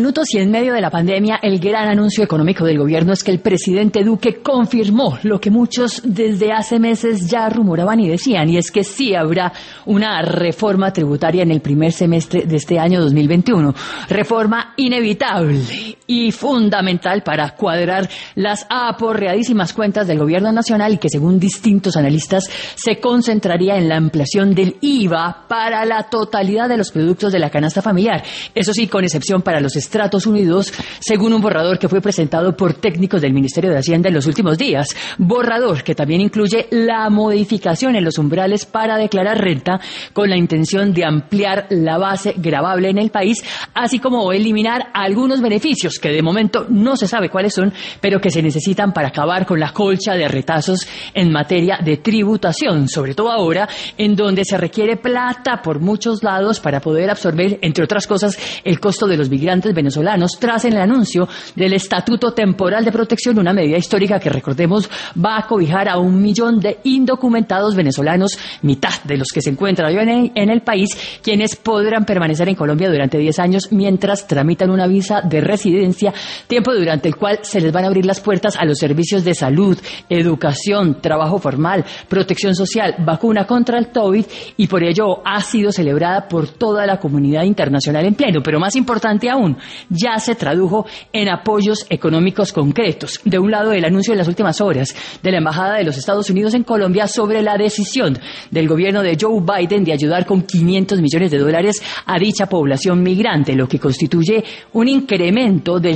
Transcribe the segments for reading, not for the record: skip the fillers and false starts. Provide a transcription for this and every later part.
Minutos y en medio de la pandemia, el gran anuncio económico del gobierno es que el presidente Duque confirmó lo que muchos desde hace meses ya rumoraban y decían, y es que sí habrá una reforma tributaria en el primer semestre de este año 2021. Reforma inevitable y fundamental para cuadrar las aporreadísimas cuentas del gobierno nacional y que, según distintos analistas, se concentraría en la ampliación del IVA para la totalidad de los productos de la canasta familiar. Eso sí, con excepción para los estratos 1 y 2, según un borrador que fue presentado por técnicos del Ministerio de Hacienda en los últimos días. Borrador que también incluye la modificación en los umbrales para declarar renta con la intención de ampliar la base gravable en el país, así como eliminar algunos beneficios que de momento no se sabe cuáles son, pero que se necesitan para acabar con la colcha de retazos en materia de tributación, sobre todo ahora en donde se requiere plata por muchos lados para poder absorber, entre otras cosas, el costo de los migrantes venezolanos tras el anuncio del Estatuto Temporal de Protección, una medida histórica que, recordemos, va a cobijar a 1 millón de indocumentados venezolanos, mitad de los que se encuentran en el país, quienes podrán permanecer en Colombia durante 10 años mientras tramitan una visa de residencia, tiempo durante el cual se les van a abrir las puertas a los servicios de salud, educación, trabajo formal, protección social, vacuna contra el COVID, y por ello ha sido celebrada por toda la comunidad internacional en pleno. Pero más importante aún, ya se tradujo en apoyos económicos concretos. De un lado, el anuncio en las últimas horas de la Embajada de los Estados Unidos en Colombia sobre la decisión del gobierno de Joe Biden de ayudar con $500 millones a dicha población migrante, lo que constituye un incremento del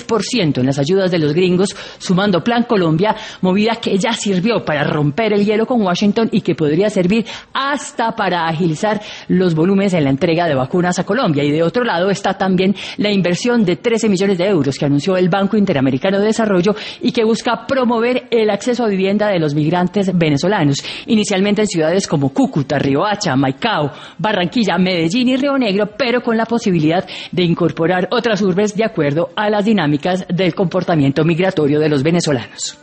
6% en las ayudas de los gringos, sumando Plan Colombia, movida que ya sirvió para romper el hielo con Washington y que podría servir hasta para agilizar los volúmenes en la entrega de vacunas a Colombia. Y de otro lado está también la inversión de 13 millones de euros que anunció el Banco Interamericano de Desarrollo y que busca promover el acceso a vivienda de los migrantes venezolanos, inicialmente en ciudades como Cúcuta, Riohacha, Maicao, Barranquilla, Medellín y Río Negro, pero con la posibilidad de incorporar otras urbes de acuerdo a las dinámicas del comportamiento migratorio de los venezolanos.